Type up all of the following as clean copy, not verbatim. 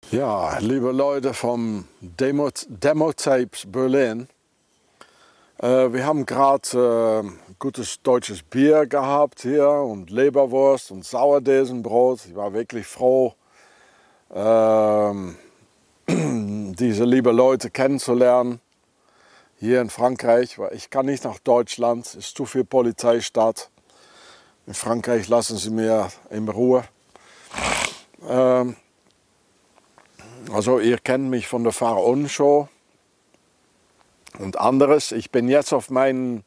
Ja, liebe Leute vom Demotapes Berlin. Wir haben gerade gutes deutsches Bier gehabt hier und Leberwurst und Sauerdesenbrot. Ich war wirklich froh, diese liebe Leute kennenzulernen hier in Frankreich. Weil ich kann nicht nach Deutschland, es ist zu viel Polizeistaat. In Frankreich lassen sie mir in Ruhe. Also ihr kennt mich von der Pharaon-Show und anderes. Ich bin jetzt auf meinen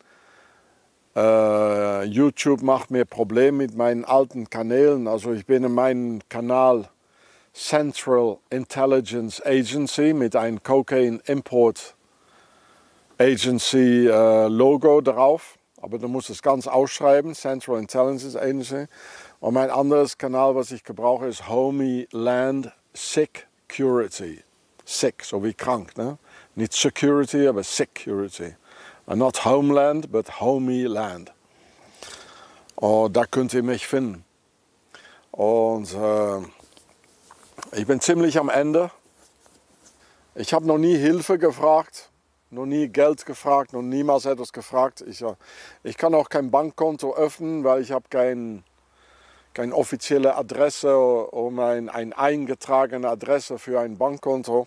YouTube, macht mir Probleme mit meinen alten Kanälen. Also ich bin in meinem Kanal Central Intelligence Agency mit einem Cocaine Import Agency Logo drauf. Aber du musst es ganz ausschreiben, Central Intelligence Agency. Und mein anderes Kanal, was ich gebrauche, ist Homeland Security. Sick, so wie krank, ne? Nicht Security, aber Security. Not Homeland, but Homeland. Und da könnt ihr mich finden. Und ich bin ziemlich am Ende. Ich habe noch nie Hilfe gefragt, noch nie Geld gefragt, noch niemals etwas gefragt. Ich kann auch kein Bankkonto öffnen, weil ich habe keine offizielle Adresse oder eine eingetragene Adresse für ein Bankkonto.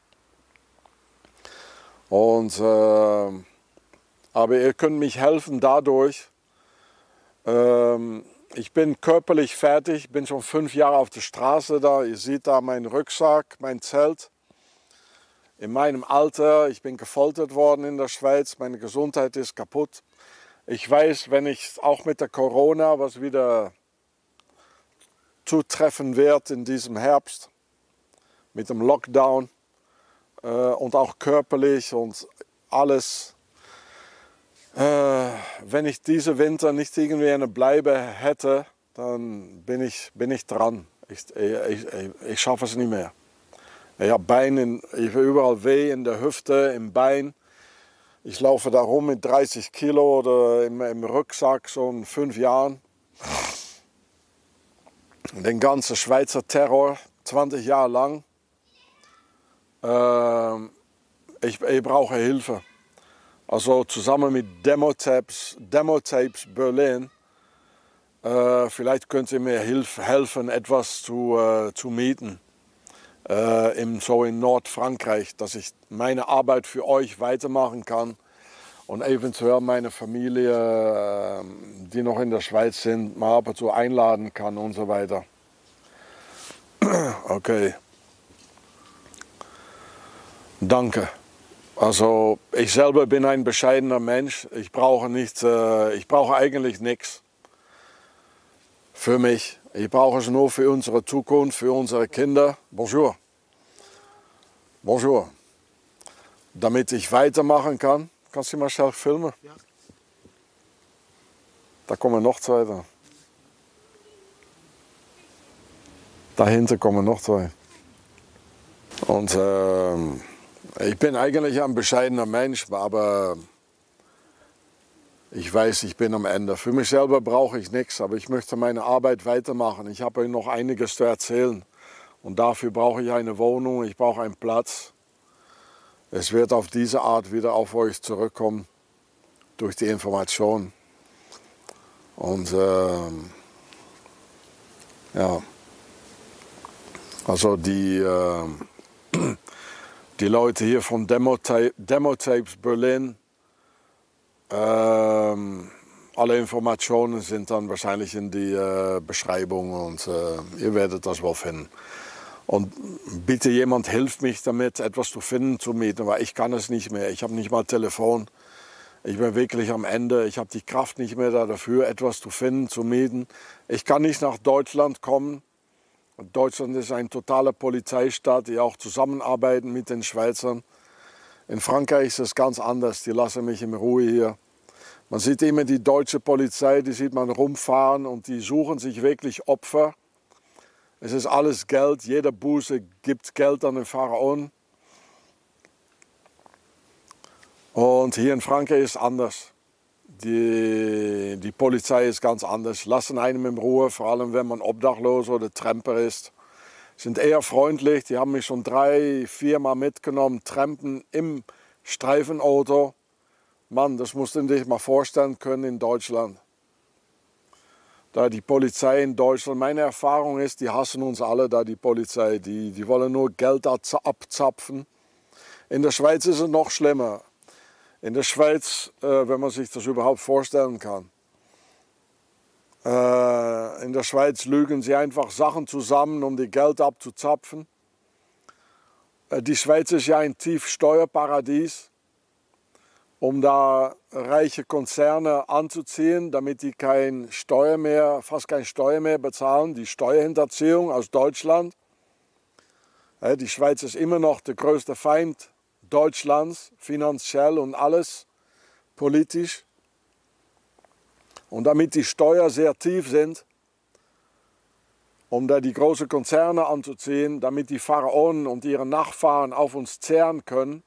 Und, aber ihr könnt mich helfen dadurch. Ich bin körperlich fertig, bin schon 5 Jahre auf der Straße da. Ihr seht da meinen Rucksack, mein Zelt. In meinem Alter, ich bin gefoltert worden in der Schweiz, meine Gesundheit ist kaputt. Ich weiß, wenn ich auch mit der Corona, was wieder zutreffen wird in diesem Herbst, mit dem Lockdown und auch körperlich und alles. Wenn ich diese Winter nicht irgendwie eine Bleibe hätte, dann bin ich dran. Ich schaffe es nicht mehr. Ich habe überall weh in der Hüfte, im Bein. Ich laufe da rum mit 30 Kilo oder im Rucksack schon 5 Jahren. Den ganzen Schweizer Terror, 20 Jahre lang. Ich brauche Hilfe. Also zusammen mit Demotapes Berlin, vielleicht könnt ihr mir helfen, etwas zu mieten. So in Nordfrankreich, dass ich meine Arbeit für euch weitermachen kann und eventuell meine Familie, die noch in der Schweiz sind, mal ab und zu einladen kann und so weiter. Okay. Danke. Also ich selber bin ein bescheidener Mensch. Ich brauche eigentlich nichts für mich. Ich brauche es nur für unsere Zukunft, für unsere Kinder. Bonjour. Bonjour. Damit ich weitermachen kann. Kannst du mal schnell filmen? Ja. Da kommen noch 2 da. Dahinter kommen noch 2. Und ich bin eigentlich ein bescheidener Mensch, aber ich weiß, ich bin am Ende. Für mich selber brauche ich nichts, aber ich möchte meine Arbeit weitermachen. Ich habe euch noch einiges zu erzählen. Und dafür brauche ich eine Wohnung, ich brauche einen Platz. Es wird auf diese Art wieder auf euch zurückkommen, durch die Information. Und ja, also die Leute hier von Demotapes Berlin, alle Informationen sind dann wahrscheinlich in die Beschreibung und ihr werdet das wohl finden. Und bitte jemand hilft mich damit, etwas zu finden, zu mieten, weil ich kann es nicht mehr. Ich habe nicht mal Telefon. Ich bin wirklich am Ende. Ich habe die Kraft nicht mehr dafür, etwas zu finden, zu mieten. Ich kann nicht nach Deutschland kommen. Deutschland ist ein totaler Polizeistaat, die auch zusammenarbeiten mit den Schweizern. In Frankreich ist es ganz anders. Die lassen mich in Ruhe hier. Man sieht immer die deutsche Polizei, die sieht man rumfahren und die suchen sich wirklich Opfer. Es ist alles Geld, jeder Buße gibt Geld an den Pharaon. Und hier in Frankreich ist es anders. Die Polizei ist ganz anders. Lassen einem in Ruhe, vor allem wenn man obdachlos oder Tramper ist. sind eher freundlich. Die haben mich schon 3, 4 Mal mitgenommen, trampen im Streifenauto. Mann, das musst du dir mal vorstellen können in Deutschland. Da die Polizei in Deutschland, meine Erfahrung ist, die hassen uns alle da, die Polizei. Die wollen nur Geld abzapfen. In der Schweiz ist es noch schlimmer. In der Schweiz, wenn man sich das überhaupt vorstellen kann. In der Schweiz lügen sie einfach Sachen zusammen, um die Geld abzuzapfen. Die Schweiz ist ja ein tief Steuerparadies, um da reiche Konzerne anzuziehen, damit die fast keine Steuer mehr bezahlen. Die Steuerhinterziehung aus Deutschland. Die Schweiz ist immer noch der größte Feind Deutschlands, finanziell und alles, politisch. Und damit die Steuern sehr tief sind, um da die großen Konzerne anzuziehen, damit die Pharaonen und ihre Nachfahren auf uns zehren können,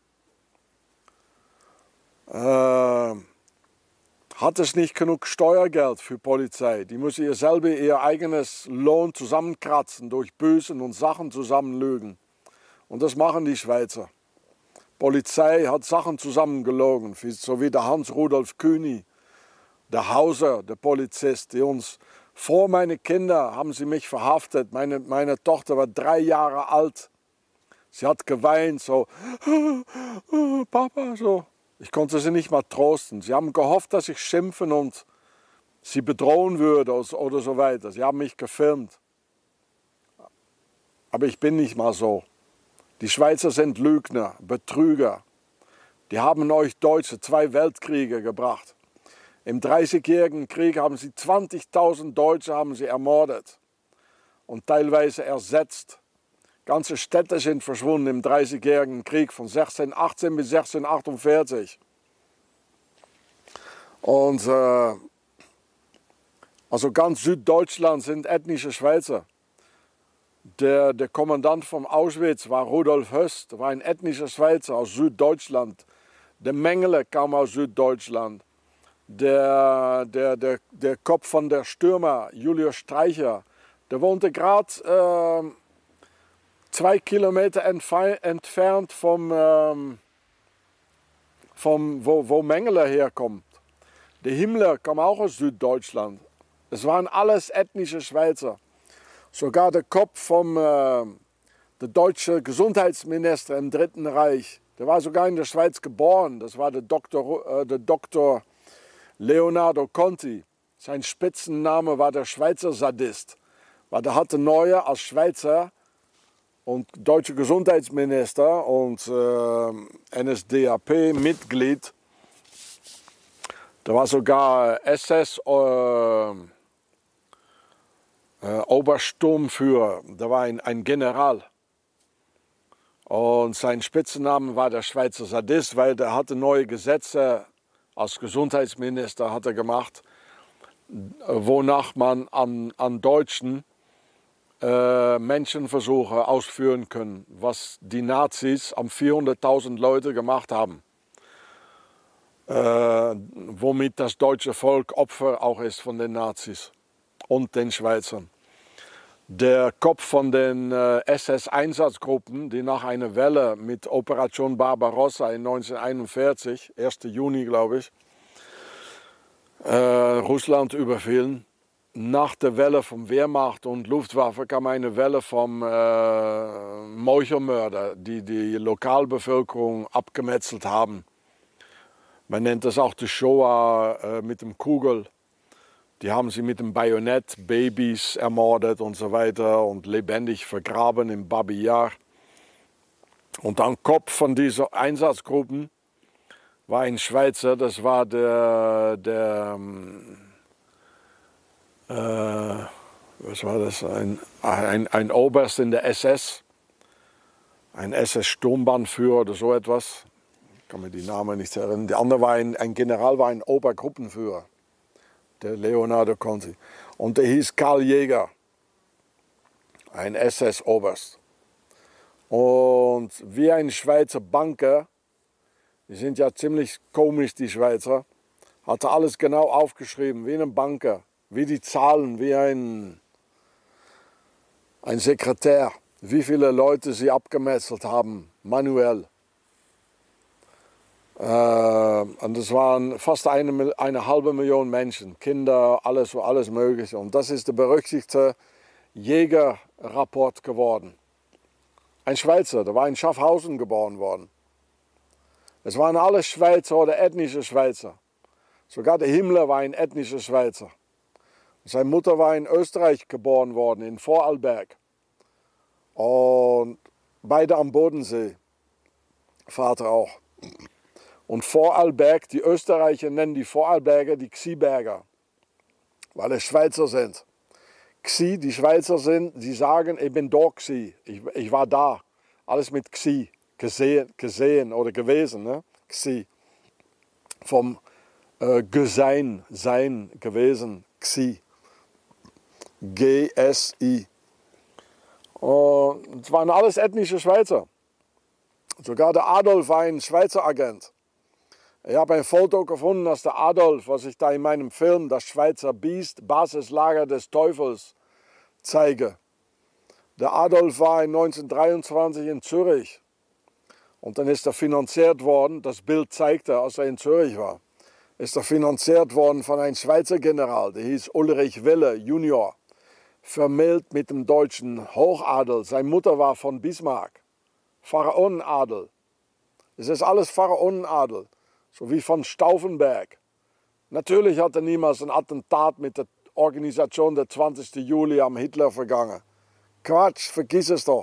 hat es nicht genug Steuergeld für Polizei. Die müssen ihr eigenes Lohn zusammenkratzen durch Büßen und Sachen zusammenlügen. Und das machen die Schweizer. Polizei hat Sachen zusammengelogen, so wie der Hans-Rudolf Kühni, der Hauser, der Polizist, die uns vor meine Kinder haben sie mich verhaftet. Meine Tochter war 3 Jahre alt. Sie hat geweint, so, Papa, so. Ich konnte sie nicht mal trösten. Sie haben gehofft, dass ich schimpfen und sie bedrohen würde oder so weiter. Sie haben mich gefilmt. Aber ich bin nicht mal so. Die Schweizer sind Lügner, Betrüger. Die haben euch Deutsche 2 Weltkriege gebracht. Im 30-jährigen Krieg haben sie 20.000 Deutsche ermordet und teilweise ersetzt. Ganze Städte sind verschwunden im 30-jährigen Krieg von 1618 bis 1648. Und also ganz Süddeutschland sind ethnische Schweizer. Der Kommandant vom Auschwitz war Rudolf Höss, der war ein ethnischer Schweizer aus Süddeutschland. Der Mengele kam aus Süddeutschland. Der Kopf von der Stürmer, Julius Streicher, der wohnte gerade 2 Kilometer entfernt wo Mengele herkommt. Der Himmler kam auch aus Süddeutschland. Es waren alles ethnische Schweizer. Sogar der Kopf der deutsche Gesundheitsminister im Dritten Reich, der war sogar in der Schweiz geboren. Das war der Doktor Leonardo Conti. Sein Spitzenname war der Schweizer Sadist, weil der hatte Neue als Schweizer und deutscher Gesundheitsminister und NSDAP-Mitglied. Da war sogar Obersturmführer, da war ein General. Und sein Spitzname war der Schweizer Sadist, weil der hatte neue Gesetze als Gesundheitsminister hat er gemacht, wonach man an Deutschen Menschenversuche ausführen können, was die Nazis am 400.000 Leute gemacht haben. Womit das deutsche Volk Opfer auch ist von den Nazis und den Schweizern. Der Kopf von den SS-Einsatzgruppen, die nach einer Welle mit Operation Barbarossa in 1941, 1. Juni glaube ich, Russland überfielen. Nach der Welle von Wehrmacht und Luftwaffe kam eine Welle von Meuchelmörder, die die Lokalbevölkerung abgemetzelt haben. Man nennt das auch die Shoah mit dem Kugel. Die haben sie mit dem Bajonett Babys ermordet und so weiter und lebendig vergraben im Babi Yar. Und am Kopf von dieser Einsatzgruppen war ein Schweizer, das war was war das? Ein Oberst in der SS, ein SS-Sturmbannführer oder so etwas. Ich kann mir die Namen nicht erinnern. Der andere war ein General, war ein Obergruppenführer. Der Leonardo Conti. Und der hieß Karl Jäger, ein SS-Oberst. Und wie ein Schweizer Banker, die sind ja ziemlich komisch, die Schweizer, hat er alles genau aufgeschrieben, wie ein Banker, wie die Zahlen, wie ein Sekretär. wie viele Leute sie abgemetzelt haben, manuell. Und es waren fast eine halbe Million Menschen, Kinder, alles Mögliche. Und das ist der berüchtigte Jägerrapport geworden. Ein Schweizer, der war in Schaffhausen geboren worden. Es waren alle Schweizer oder ethnische Schweizer. Sogar der Himmler war ein ethnischer Schweizer. Seine Mutter war in Österreich geboren worden, in Vorarlberg. Und beide am Bodensee, Vater auch. Und Vorarlberg, die Österreicher nennen die Vorarlberger die Xiberger, weil es Schweizer sind. Xi, die Schweizer sind, die sagen, ich bin da Xi, ich war da. Alles mit Xi, gesehen oder gewesen, ne? Xi. Vom Gesein, sein, gewesen, Xi. G-S-I. Und es waren alles ethnische Schweizer. Sogar der Adolf war ein Schweizer Agent. Ich habe ein Foto gefunden, dass der Adolf, was ich da in meinem Film, das Schweizer Biest, Basislager des Teufels, zeige. Der Adolf war 1923 in Zürich. Und dann ist er finanziert worden, das Bild zeigte, als er in Zürich war, ist er finanziert worden von einem Schweizer General, der hieß Ulrich Wille Junior, vermählt mit dem deutschen Hochadel. Seine Mutter war von Bismarck, Pharaonenadel. Es ist alles Pharaonenadel. So wie von Stauffenberg. Natürlich hat er niemals ein Attentat mit der Organisation der 20. Juli am Hitler vergangen. Quatsch, vergiss es doch.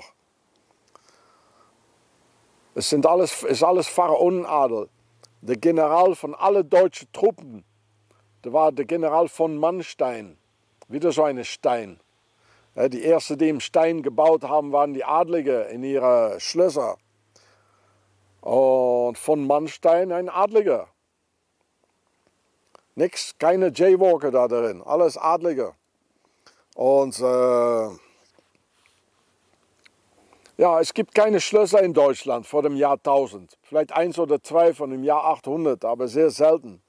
Es ist alles Pharaonenadel. Der General von allen deutschen Truppen, der war der General von Manstein. Wieder so eine Stein. Ja, die ersten, die im Stein gebaut haben, waren die Adlige in ihre Schlösser. Und von Manstein ein Adliger. Nix, keine Jaywalker da drin, alles Adlige. Und ja, es gibt keine Schlösser in Deutschland vor dem Jahr 1000. Vielleicht 1 oder 2 von dem Jahr 800, aber sehr selten.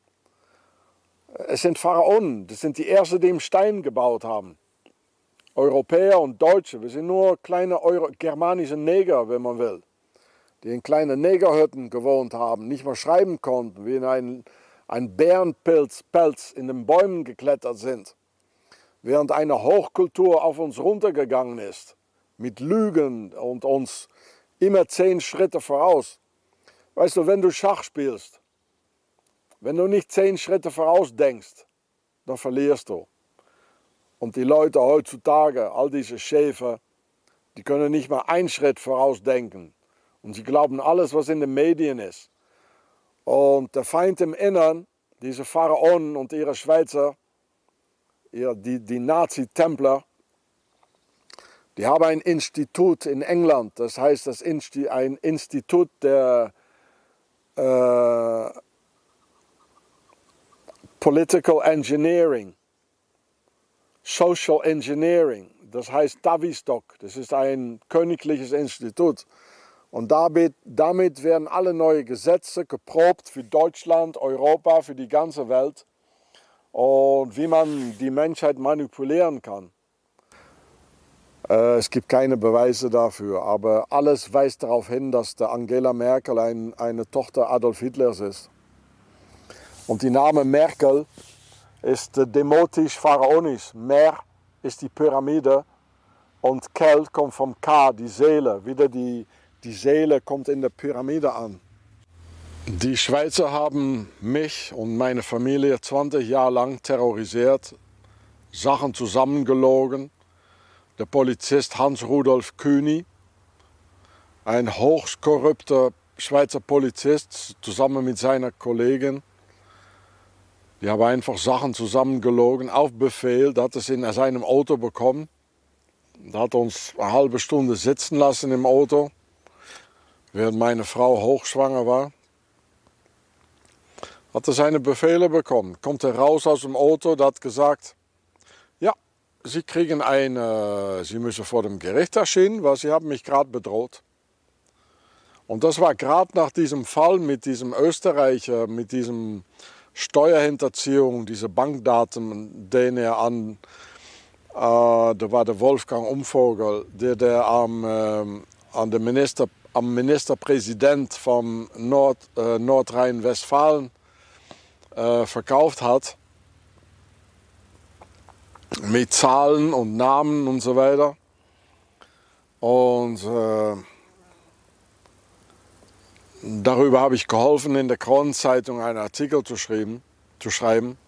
Es sind Pharaonen, das sind die Ersten, die im Stein gebaut haben. Europäer und Deutsche, wir sind nur kleine germanische Neger, wenn man will, die in kleinen Negerhütten gewohnt haben, nicht mehr schreiben konnten, wie in ein Bärenpelz in den Bäumen geklettert sind, während eine Hochkultur auf uns runtergegangen ist, mit Lügen und uns immer 10 Schritte voraus. Weißt du, wenn du Schach spielst, wenn du nicht 10 Schritte voraus denkst, dann verlierst du. Und die Leute heutzutage, all diese Schäfer, die können nicht mal 1 Schritt vorausdenken. Und sie glauben alles, was in den Medien ist. Und der Feind im Innern, diese Pharaonen und ihre Schweizer, die Nazi-Templer, die haben ein Institut in England, das heißt ein Institut der Political Engineering, Social Engineering, das heißt Tavistock, das ist ein königliches Institut. Und damit werden alle neue Gesetze geprobt für Deutschland, Europa, für die ganze Welt und wie man die Menschheit manipulieren kann. Es gibt keine Beweise dafür, aber alles weist darauf hin, dass der Angela Merkel eine Tochter Adolf Hitlers ist. Und die Name Merkel ist demotisch-pharaonisch. Mer ist die Pyramide und Kel kommt vom K, die Seele. Wieder die Seele kommt in der Pyramide an. Die Schweizer haben mich und meine Familie 20 Jahre lang terrorisiert, Sachen zusammengelogen. Der Polizist Hans-Rudolf Kühni, ein hochst korrupter Schweizer Polizist, zusammen mit seiner Kollegin. Die haben einfach Sachen zusammengelogen, auf Befehl, der hat es in seinem Auto bekommen. Der hat uns eine halbe Stunde sitzen lassen im Auto, während meine Frau hochschwanger war. Hat er seine Befehle bekommen, kommt er raus aus dem Auto, der hat gesagt, ja, Sie Sie müssen vor dem Gericht erscheinen, weil Sie haben mich gerade bedroht. Und das war gerade nach diesem Fall mit diesem Österreicher, mit diesem Steuerhinterziehung, diese Bankdaten, den er an Da war der Wolfgang Umvogel, der am Ministerpräsident von Nordrhein-Westfalen verkauft hat. Mit Zahlen und Namen und so weiter. Und darüber habe ich geholfen, in der Kronenzeitung einen Artikel zu schreiben.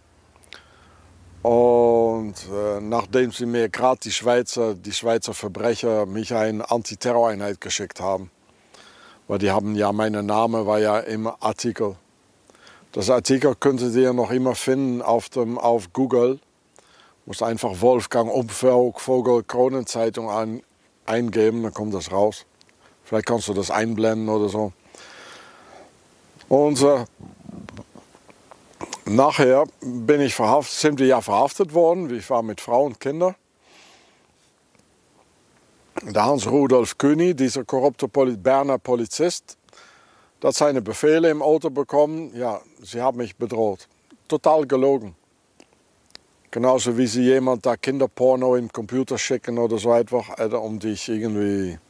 Und nachdem sie mir gerade die Schweizer Verbrecher mich eine Antiterroreinheit geschickt haben, weil die haben ja, mein Name war ja im Artikel. Das Artikel könntet ihr noch immer finden auf Google. Muss einfach Wolfgang Umvogel Kronenzeitung eingeben, dann kommt das raus. Vielleicht kannst du das einblenden oder so. Und nachher sind wir ja verhaftet worden. Ich war mit Frau und Kindern. Der Hans-Rudolf Kühni, dieser korrupte Berner Polizist, der hat seine Befehle im Auto bekommen. Ja, sie haben mich bedroht. Total gelogen. Genauso wie sie jemand da Kinderporno im Computer schicken oder so einfach, um dich irgendwie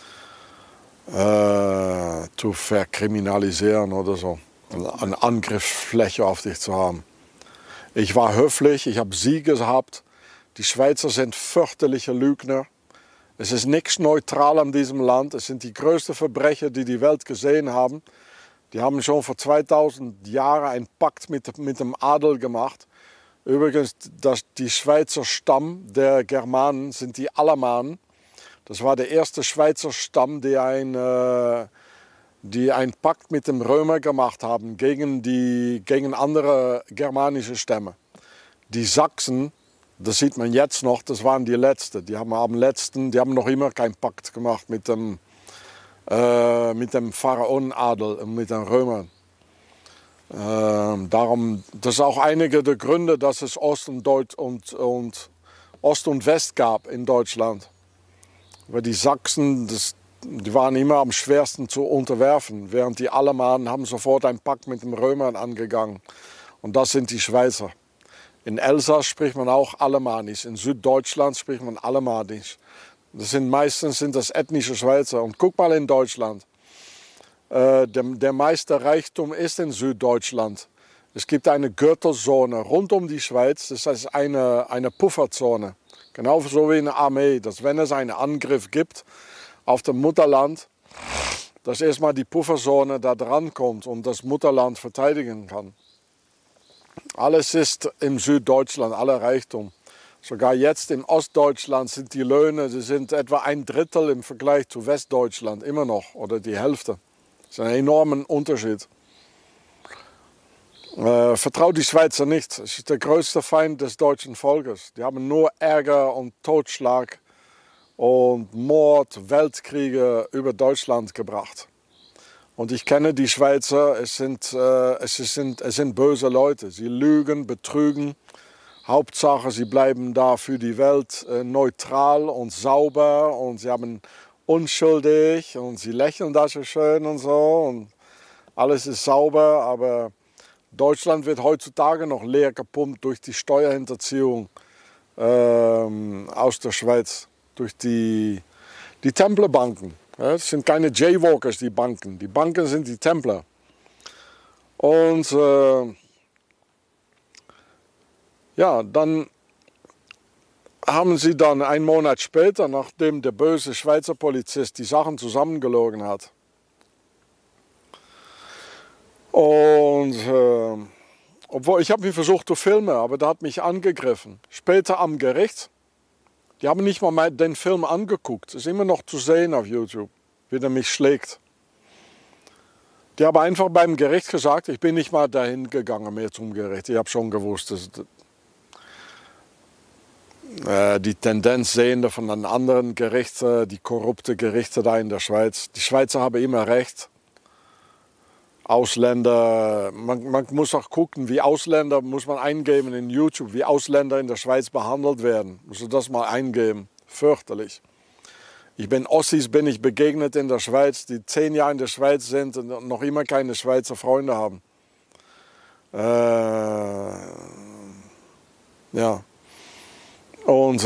zu verkriminalisieren oder so. Eine Angriffsfläche auf dich zu haben. Ich war höflich, ich habe sie gehabt. Die Schweizer sind fürchterliche Lügner. Es ist nichts neutral an diesem Land. Es sind die größten Verbrecher, die die Welt gesehen haben. Die haben schon vor 2000 Jahren einen Pakt mit dem Adel gemacht. Übrigens, die Schweizer Stamm der Germanen sind die Alamanen. Das war der erste Schweizer Stamm, die einen Pakt mit dem Römer gemacht haben gegen andere germanische Stämme. Die Sachsen, das sieht man jetzt noch, das waren die Letzten. Die haben noch immer keinen Pakt gemacht mit dem Pharaonenadel und mit den Römern. Darum, das ist auch einige der Gründe, dass es Ost und West gab in Deutschland. Weil die Sachsen, die waren immer am schwersten zu unterwerfen, während die Alamanen haben sofort einen Pakt mit den Römern angegangen. Und das sind die Schweizer. In Elsass spricht man auch Alemanisch, in Süddeutschland spricht man Alemanisch. Meistens sind das ethnische Schweizer. Und guck mal in Deutschland. Der meiste Reichtum ist in Süddeutschland. Es gibt eine Gürtelzone rund um die Schweiz, das heißt eine Pufferzone. Genauso wie in der Armee, dass wenn es einen Angriff gibt auf das Mutterland, dass erstmal die Pufferzone da dran kommt und das Mutterland verteidigen kann. Alles ist im Süddeutschland, aller Reichtum. Sogar jetzt in Ostdeutschland sind die Löhne, sie sind etwa 1/3 im Vergleich zu Westdeutschland, immer noch, oder die Hälfte. Das ist ein enormer Unterschied. Vertraut die Schweizer nicht. Es ist der größte Feind des deutschen Volkes. Die haben nur Ärger und Totschlag und Mord, Weltkriege über Deutschland gebracht. Und ich kenne die Schweizer, es sind böse Leute. Sie lügen, betrügen. Hauptsache, sie bleiben da für die Welt neutral und sauber und sie haben unschuldig und sie lächeln da so schön und so und alles ist sauber, aber Deutschland wird heutzutage noch leer gepumpt durch die Steuerhinterziehung aus der Schweiz, durch die Templerbanken. Ja, das sind keine Jaywalkers, die Banken sind die Templer. Und ja, dann haben sie dann einen Monat später, nachdem der böse Schweizer Polizist die Sachen zusammengelogen hat. Und obwohl ich habe mich versucht zu filmen, aber der hat mich angegriffen. Später am Gericht, die haben nicht mal den Film angeguckt. Es ist immer noch zu sehen auf YouTube, wie der mich schlägt. Die haben einfach beim Gericht gesagt, ich bin nicht mal dahin gegangen mehr zum Gericht. Ich habe schon gewusst, dass die Tendenz sehende von den anderen Gerichten, die korrupte Gerichte da in der Schweiz. Die Schweizer haben immer recht. Ausländer, man muss auch gucken, wie Ausländer, muss man eingeben in YouTube, wie Ausländer in der Schweiz behandelt werden. Muss man das mal eingeben. Fürchterlich. Ossis bin ich begegnet in der Schweiz, die 10 Jahre in der Schweiz sind und noch immer keine Schweizer Freunde haben. Ja. Und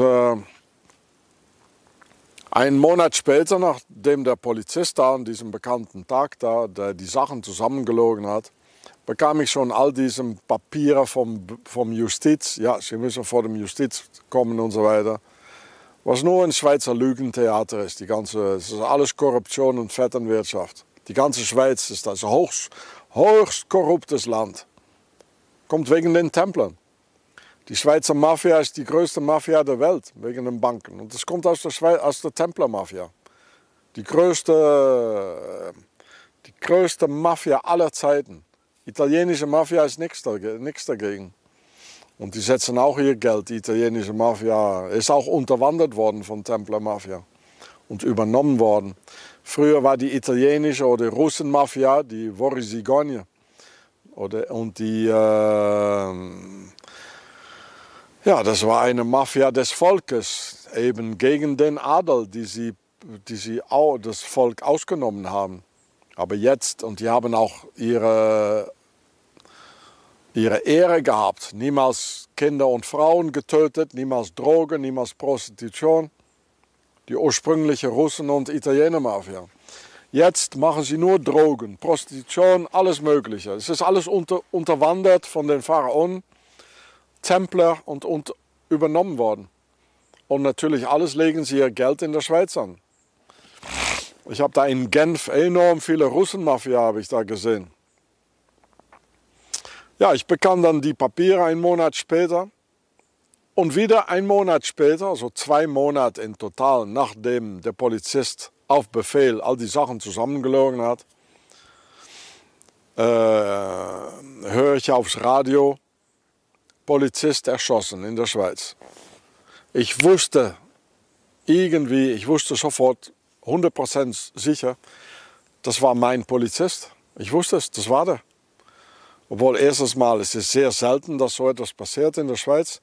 einen Monat später, nachdem der Polizist da an diesem bekannten Tag da, der die Sachen zusammengelogen hat, bekam ich schon all diese Papiere vom Justiz. Ja, Sie müssen vor dem Justiz kommen und so weiter. Was nur ein Schweizer Lügentheater ist. Es ist alles Korruption und Vetternwirtschaft. Die ganze Schweiz ist ein höchst korruptes Land. Kommt wegen den Templern. Die Schweizer Mafia ist die größte Mafia der Welt, wegen den Banken. Und das kommt aus der Templermafia. Die größte Mafia aller Zeiten. Italienische Mafia ist nichts dagegen. Und die setzen auch ihr Geld. Die italienische Mafia ist auch unterwandert worden von Templermafia und übernommen worden. Früher war die italienische oder Russenmafia die Vorisigogne. Und das war eine Mafia des Volkes, eben gegen den Adel, die sie auch das Volk ausgenommen haben. Aber jetzt, und die haben auch ihre Ehre gehabt. Niemals Kinder und Frauen getötet, niemals Drogen, niemals Prostitution. Die ursprüngliche Russen- und Italiener-Mafia. Jetzt machen sie nur Drogen, Prostitution, alles Mögliche. Es ist alles unterwandert von den Pharaonen, Templer und übernommen worden. Und natürlich alles legen sie ihr Geld in der Schweiz an. Ich habe da in Genf enorm viele Russenmafia habe ich da gesehen. Ja, ich bekam dann die Papiere einen Monat später. Und wieder einen Monat später, also 2 Monate in total, nachdem der Polizist auf Befehl all die Sachen zusammengelogen hat, höre ich aufs Radio, Polizist erschossen in der Schweiz. Ich wusste sofort, 100% sicher, das war mein Polizist. Ich wusste es, das war der. Obwohl erstes Mal, es ist sehr selten, dass so etwas passiert in der Schweiz.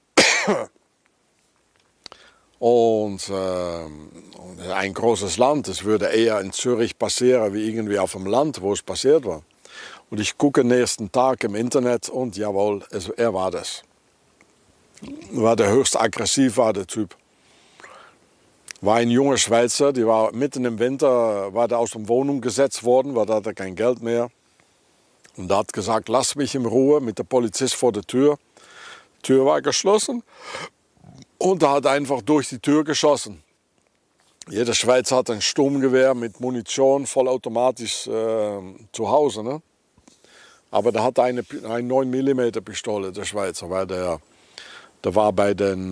Und ein großes Land, es würde eher in Zürich passieren, wie irgendwie auf dem Land, wo es passiert war. Und ich gucke nächsten Tag im Internet und jawohl, er war das. War der höchst aggressiv, war der Typ. War ein junger Schweizer, die war mitten im Winter, war der aus der Wohnung gesetzt worden, weil da hatte er kein Geld mehr. Und er hat gesagt, lass mich in Ruhe, mit der Polizist vor der Tür. Die Tür war geschlossen und er hat einfach durch die Tür geschossen. Jeder Schweizer hat ein Sturmgewehr mit Munition, vollautomatisch zu Hause. Ne? Aber der hatte eine 9 mm Pistole, der Schweizer, weil der war bei den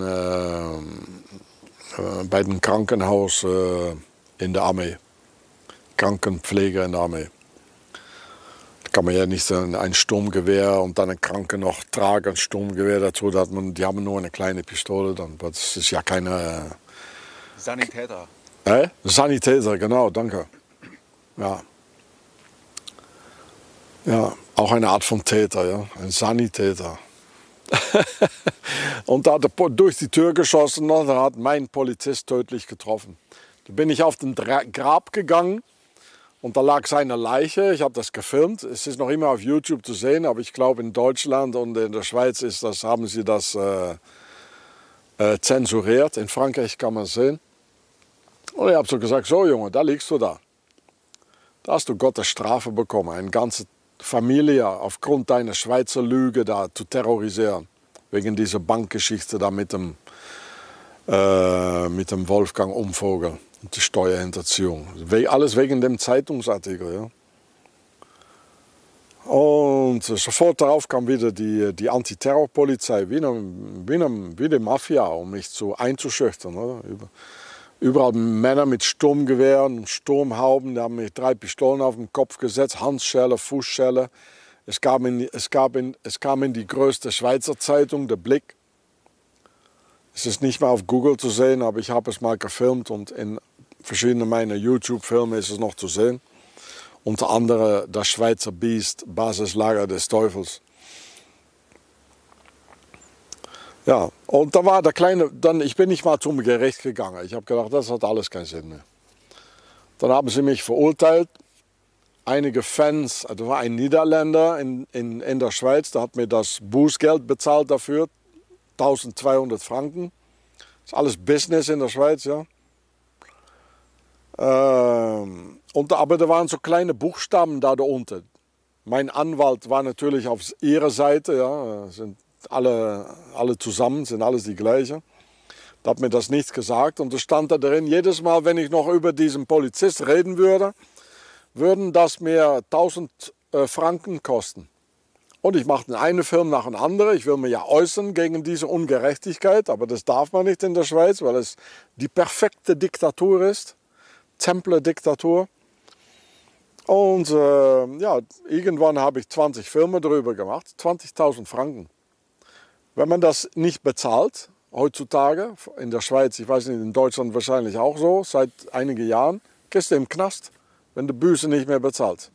Krankenhaus in der Armee, Krankenpfleger in der Armee. Da kann man ja nicht ein Sturmgewehr und dann ein Kranke noch tragen, ein Sturmgewehr dazu. Die haben nur eine kleine Pistole, das ist ja keine... Sanitäter. Sanitäter, genau, danke. Ja. Ja, auch eine Art von Täter, ja, ein Sanitäter. Und da hat er durch die Tür geschossen und da hat mein Polizist tödlich getroffen. Da bin ich auf den Grab gegangen und da lag seine Leiche. Ich habe das gefilmt. Es ist noch immer auf YouTube zu sehen, aber ich glaube in Deutschland und in der Schweiz haben sie das zensuriert. In Frankreich kann man es sehen. Und ich habe so gesagt, so Junge, da liegst du da. Da hast du Gottes Strafe bekommen, eine ganze Familie aufgrund deiner Schweizer Lüge da zu terrorisieren. Wegen dieser Bankgeschichte da mit dem Wolfgang Umvogel und die Steuerhinterziehung. Alles wegen dem Zeitungsartikel. Ja. Und sofort darauf kam wieder die Antiterrorpolizei, wie die Mafia, um mich einzuschüchtern. Oder? Überall Männer mit Sturmgewehren und Sturmhauben, die haben mir 3 Pistolen auf den Kopf gesetzt, Handschelle, Fußschelle. Es kam in die größte Schweizer Zeitung, der Blick. Es ist nicht mehr auf Google zu sehen, aber ich habe es mal gefilmt und in verschiedenen meiner YouTube-Filme ist es noch zu sehen. Unter anderem das Schweizer Biest, Basislager des Teufels. Ja, und da war der Kleine, ich bin nicht mal zum Gericht gegangen. Ich habe gedacht, das hat alles keinen Sinn mehr. Dann haben sie mich verurteilt. Einige Fans, da war ein Niederländer in der Schweiz, der hat mir das Bußgeld bezahlt dafür, 1200 Franken. Ist alles Business in der Schweiz, ja. Aber da waren so kleine Buchstaben da unten. Mein Anwalt war natürlich auf ihrer Seite, ja. Sind alle zusammen, sind alles die gleichen. Da hat mir das nichts gesagt und es stand da drin, jedes Mal, wenn ich noch über diesen Polizist reden würde, würden das mir 1000 Franken kosten. Und ich machte einen Film nach dem anderen. Ich will mich ja äußern gegen diese Ungerechtigkeit, aber das darf man nicht in der Schweiz, weil es die perfekte Diktatur ist. Templer-Diktatur. Und ja, irgendwann habe ich 20 Filme darüber gemacht, 20.000 Franken. Wenn man das nicht bezahlt, heutzutage in der Schweiz, ich weiß nicht, in Deutschland wahrscheinlich auch so, seit einigen Jahren, gehst du im Knast, wenn du Büße nicht mehr bezahlt.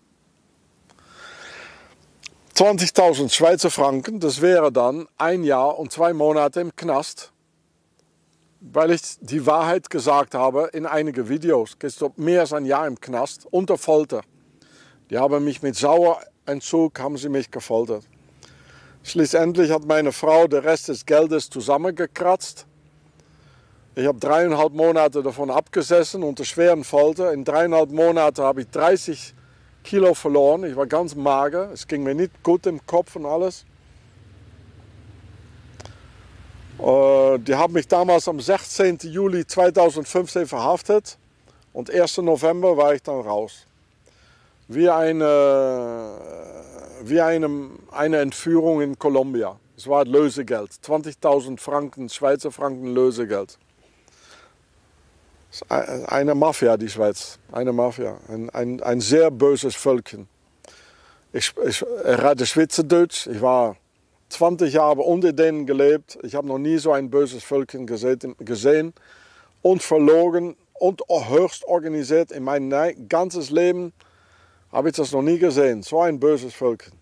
20.000 Schweizer Franken, das wäre dann 1 Jahr und 2 Monate im Knast, weil ich die Wahrheit gesagt habe in einigen Videos. Gehst du mehr als 1 Jahr im Knast, unter Folter. Die haben mich mit Sauerentzug, haben sie mich gefoltert. Schließlich hat meine Frau den Rest des Geldes zusammengekratzt. Ich habe 3,5 Monate davon abgesessen unter schweren Folter. In 3,5 Monaten habe ich 30 Kilo verloren. Ich war ganz mager. Es ging mir nicht gut im Kopf und alles. Die haben mich damals am 16. Juli 2015 verhaftet. Und 1. November war ich dann raus. Wie eine Entführung in Kolumbien. Es war Lösegeld. 20.000 Franken, Schweizer Franken Lösegeld. Eine Mafia, die Schweiz. Eine Mafia. Ein sehr böses Völkchen. Ich rede Schweizerdeutsch. Ich war 20 Jahre unter denen gelebt. Ich habe noch nie so ein böses Völkchen gesehen. Und verlogen und höchst organisiert. In mein ganzes Leben habe ich das noch nie gesehen. So ein böses Völkchen.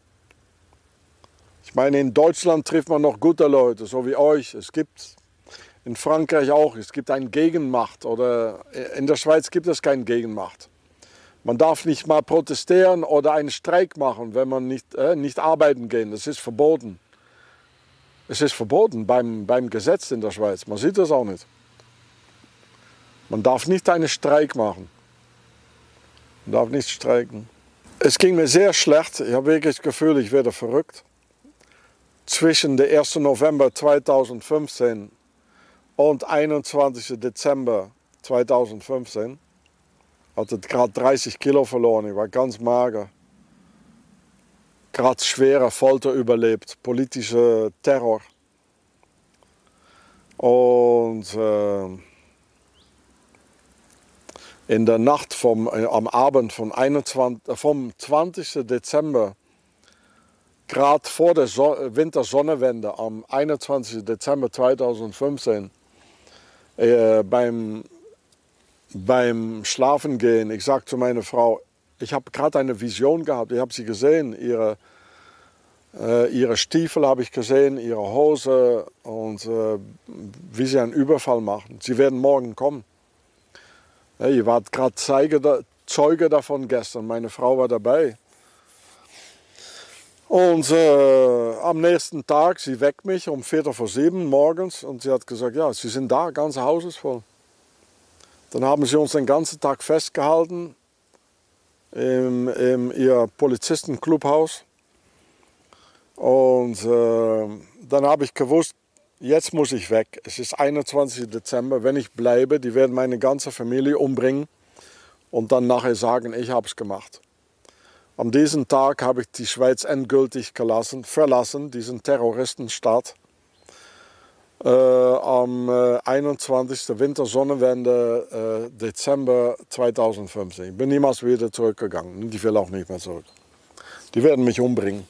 Ich meine, in Deutschland trifft man noch gute Leute, so wie euch. Es gibt in Frankreich auch, es gibt eine Gegenmacht. Oder in der Schweiz gibt es keine Gegenmacht. Man darf nicht mal protestieren oder einen Streik machen, wenn man nicht arbeiten gehen. Das ist verboten. Es ist verboten beim Gesetz in der Schweiz. Man sieht das auch nicht. Man darf nicht einen Streik machen. Man darf nicht streiken. Es ging mir sehr schlecht. Ich habe wirklich das Gefühl, ich werde verrückt. Zwischen dem 1. November 2015 und 21. Dezember 2015 hatte ich gerade 30 Kilo verloren. Ich war ganz mager. Gerade schwere Folter überlebt, politischer Terror. Und in der Nacht am Abend vom 20. Dezember, gerade vor der Wintersonnenwende, am 21. Dezember 2015, beim Schlafengehen, ich sagte zu meiner Frau, ich habe gerade eine Vision gehabt, ich habe sie gesehen, ihre Stiefel habe ich gesehen, ihre Hose und wie sie einen Überfall machen. Sie werden morgen kommen. Ihr wart gerade Zeuge davon gestern, meine Frau war dabei. Und am nächsten Tag, sie weckt mich um 7:15 morgens und sie hat gesagt, ja, Sie sind da, ganze Haus ist voll. Dann haben sie uns den ganzen Tag festgehalten in ihr Polizistenclubhaus. Und dann habe ich gewusst, jetzt muss ich weg. Es ist 21. Dezember, wenn ich bleibe, die werden meine ganze Familie umbringen und dann nachher sagen, ich habe es gemacht. An diesem Tag habe ich die Schweiz endgültig verlassen, diesen Terroristenstaat. Am 21. Wintersonnenwende Dezember 2015. Ich bin niemals wieder zurückgegangen. Die will auch nicht mehr zurück. Die werden mich umbringen.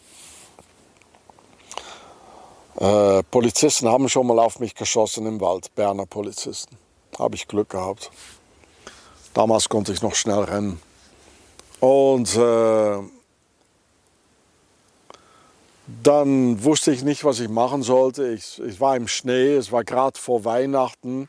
Polizisten haben schon mal auf mich geschossen im Wald, Berner Polizisten. Habe ich Glück gehabt. Damals konnte ich noch schnell rennen. Und dann wusste ich nicht, was ich machen sollte. Ich war im Schnee, es war gerade vor Weihnachten.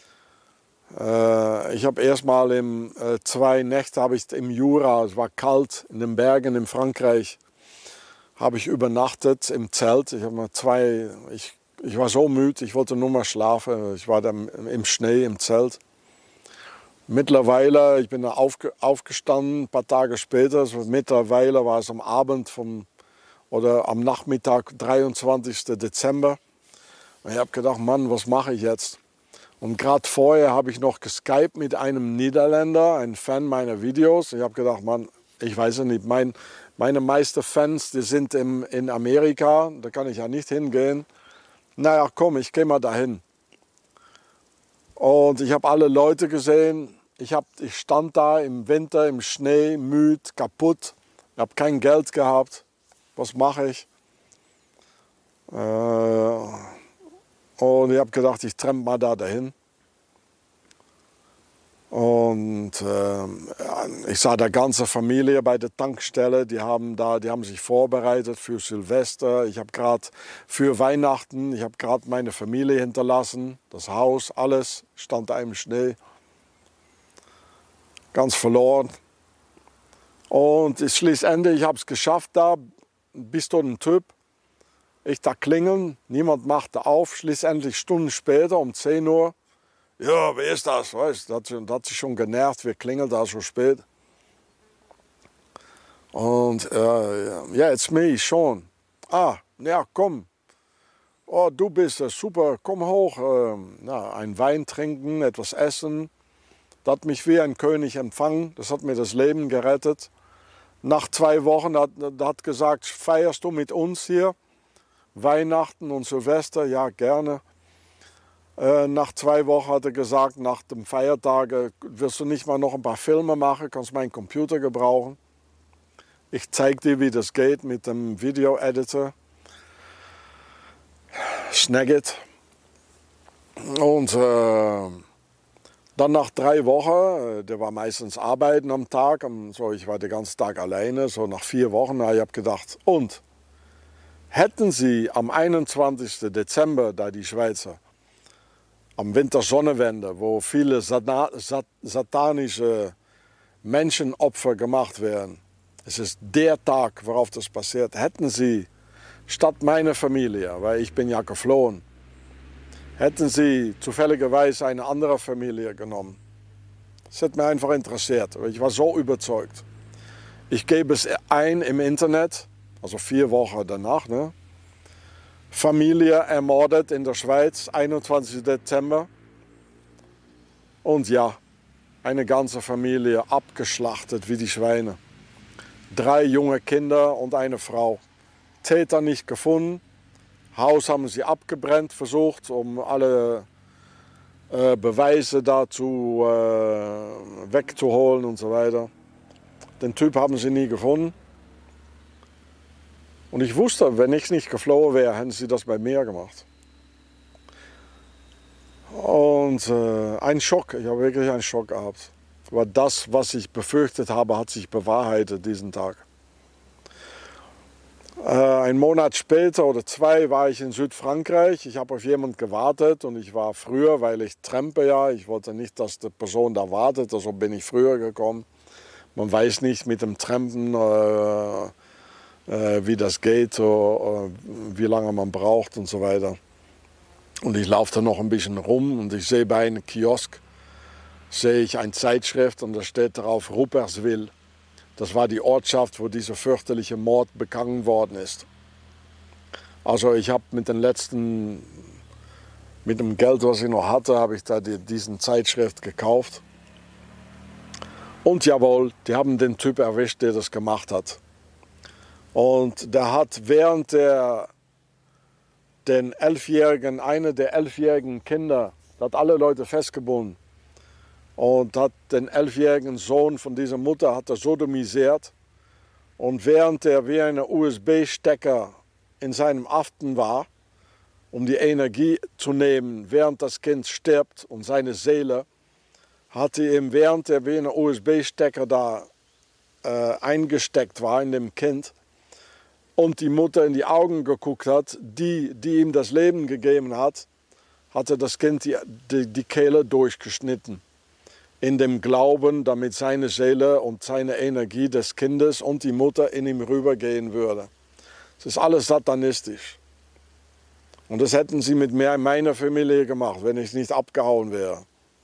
Ich habe erstmal 2 Nächte habe ich im Jura, es war kalt, in den Bergen in Frankreich, habe ich übernachtet im Zelt. Ich Ich war so müde, ich wollte nur mal schlafen. Ich war dann im Schnee, im Zelt. Mittlerweile, ich bin da aufgestanden, ein paar Tage später. Mittlerweile war es am Abend oder am Nachmittag, 23. Dezember. Und ich habe gedacht, Mann, was mache ich jetzt? Und gerade vorher habe ich noch geskypt mit einem Niederländer, ein Fan meiner Videos. Ich habe gedacht, Mann, ich weiß es nicht, meine meisten Fans, die sind in Amerika, da kann ich ja nicht hingehen. Naja, komm, ich gehe mal dahin. Und ich habe alle Leute gesehen. Ich stand da im Winter, im Schnee, müde, kaputt. Ich habe kein Geld gehabt. Was mache ich? Und ich habe gedacht, ich trempe mal dahin. Und ich sah die ganze Familie bei der Tankstelle, die haben sich vorbereitet für Silvester. Ich habe gerade für Weihnachten, ich habe gerade meine Familie hinterlassen, das Haus, alles stand da im Schnee. Ganz verloren. Und schließlich, ich habe es geschafft da, bis zu einem Typ. Ich da klingeln, niemand machte auf, schließlich Stunden später um 10 Uhr. Ja, wer ist das? Weißt, das hat sich schon genervt, wir klingeln da so spät. Und ja, it's me, Sean. Ah, ja, komm. Oh, du bist es, super, komm hoch. Ein Wein trinken, etwas essen. Das hat mich wie ein König empfangen, das hat mir das Leben gerettet. Nach 2 Wochen hat gesagt, feierst du mit uns hier? Weihnachten und Silvester, ja, gerne. Nach 2 Wochen hat er gesagt, nach dem Feiertag, wirst du nicht mal noch ein paar Filme machen, kannst meinen Computer gebrauchen. Ich zeige dir, wie das geht mit dem Video-Editor. Snagit. Und dann nach 3 Wochen, der war meistens arbeiten am Tag, ich war den ganzen Tag alleine, so nach 4 Wochen, ich habe gedacht, und hätten Sie am 21. Dezember, da die Schweizer, am Wintersonnenwende, wo viele satanische Menschenopfer gemacht werden, es ist der Tag, worauf das passiert, hätten Sie statt meiner Familie, weil ich bin ja geflohen, hätten Sie zufälligerweise eine andere Familie genommen. Das hat mich einfach interessiert, weil ich war so überzeugt. Ich gebe es ein im Internet, also 4 Wochen danach, ne? Familie ermordet in der Schweiz, 21. Dezember. Und ja, eine ganze Familie abgeschlachtet wie die Schweine. 3 junge Kinder und eine Frau. Täter nicht gefunden. Haus haben sie abgebrannt versucht, um alle Beweise dazu wegzuholen und so weiter. Den Typ haben sie nie gefunden. Und ich wusste, wenn ich nicht geflohen wäre, hätten sie das bei mir gemacht. Und ein Schock, ich habe wirklich einen Schock gehabt. Aber das, was ich befürchtet habe, hat sich bewahrheitet diesen Tag. Ein Monat später oder 2 war ich in Südfrankreich. Ich habe auf jemanden gewartet und ich war früher, weil ich trampe ja. Ich wollte nicht, dass die Person da wartet, also bin ich früher gekommen. Man weiß nicht mit dem Trampen, wie das geht, wie lange man braucht und so weiter. Und ich laufe da noch ein bisschen rum und ich sehe bei einem Kiosk eine Zeitschrift und da steht drauf Rupperswil. Das war die Ortschaft, wo dieser fürchterliche Mord begangen worden ist. Also ich habe mit dem Geld, was ich noch hatte, habe ich da diesen Zeitschrift gekauft. Und jawohl, die haben den Typ erwischt, der das gemacht hat. Und der hat während einer der 11-jährigen Kinder, der hat alle Leute festgebunden und hat den 11-jährigen Sohn von dieser Mutter hat er sodomisiert. Und während er wie ein USB-Stecker in seinem Aften war, um die Energie zu nehmen, während das Kind stirbt und seine Seele, hat er ihm, während er wie ein USB-Stecker da eingesteckt war in dem Kind, und die Mutter in die Augen geguckt hat, die ihm das Leben gegeben hat, hatte das Kind die Kehle durchgeschnitten. In dem Glauben, damit seine Seele und seine Energie des Kindes und die Mutter in ihm rübergehen würde. Es ist alles satanistisch. Und das hätten sie mit meiner Familie gemacht, wenn ich nicht abgehauen wäre.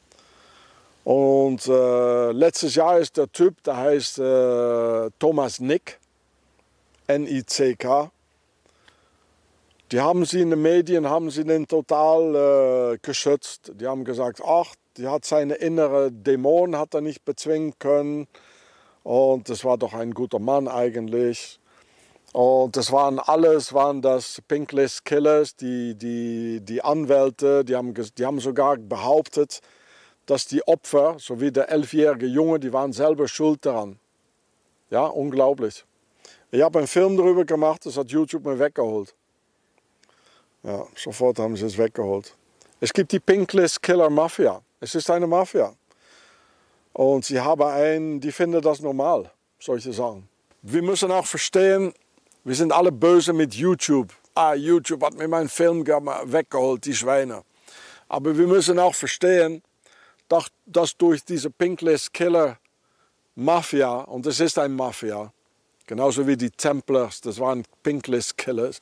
Und letztes Jahr ist der Typ, der heißt Thomas Nick, N-I-C-K. Die haben sie in den Medien, haben sie den total geschützt. Die haben gesagt, ach, die hat seine innere Dämonen, hat er nicht bezwingen können. Und das war doch ein guter Mann eigentlich. Und das waren das Pink List Killers, die Anwälte, die haben sogar behauptet, dass die Opfer, so wie der 11-jährige Junge, die waren selber schuld daran. Ja, unglaublich. Ich habe einen Film darüber gemacht, das hat YouTube mir weggeholt. Ja, sofort haben sie es weggeholt. Es gibt die Pink List Killer Mafia. Es ist eine Mafia. Und sie haben die finden das normal, solche Sachen. Wir müssen auch verstehen, wir sind alle böse mit YouTube. YouTube hat mir meinen Film weggeholt, die Schweine. Aber wir müssen auch verstehen, dass durch diese Pink List Killer Mafia, und es ist eine Mafia, genauso wie die Templars, das waren Pink List Killers,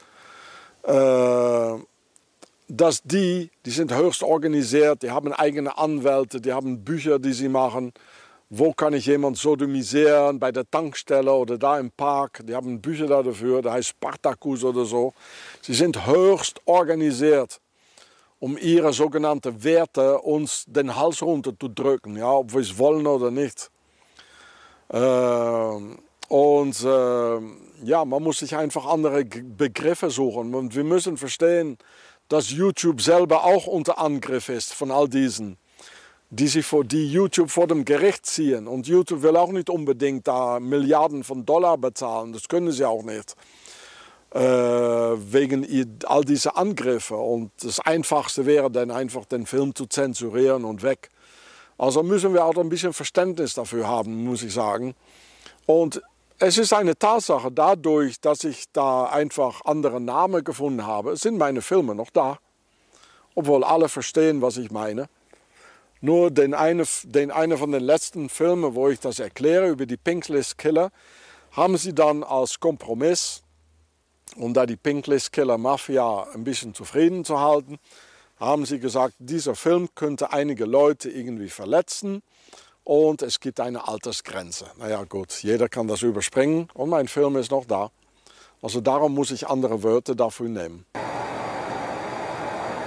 dass die sind höchst organisiert, die haben eigene Anwälte, die haben Bücher, die sie machen. Wo kann ich jemanden sodomisieren, bei der Tankstelle oder da im Park. Die haben Bücher dafür, der heißt Spartacus oder so. Sie sind höchst organisiert, um ihre sogenannten Werte uns den Hals runterzudrücken, ja, ob wir es wollen oder nicht. Ja, man muss sich einfach andere Begriffe suchen. Und wir müssen verstehen, dass YouTube selber auch unter Angriff ist von all diesen, die YouTube vor dem Gericht ziehen. Und YouTube will auch nicht unbedingt da Milliarden von Dollar bezahlen, das können sie auch nicht. Wegen all dieser Angriffe. Und das Einfachste wäre dann einfach, den Film zu zensurieren und weg. Also müssen wir auch ein bisschen Verständnis dafür haben, muss ich sagen. Und es ist eine Tatsache, dadurch, dass ich da einfach andere Namen gefunden habe, sind meine Filme noch da. Obwohl alle verstehen, was ich meine. Nur den einen von den letzten Filmen, wo ich das erkläre, über die Pink List Killer, haben sie dann als Kompromiss, um da die Pink List Killer Mafia ein bisschen zufrieden zu halten, haben sie gesagt, dieser Film könnte einige Leute irgendwie verletzen und es gibt eine Altersgrenze. Naja gut, jeder kann das überspringen und mein Film ist noch da. Also darum muss ich andere Wörter dafür nehmen.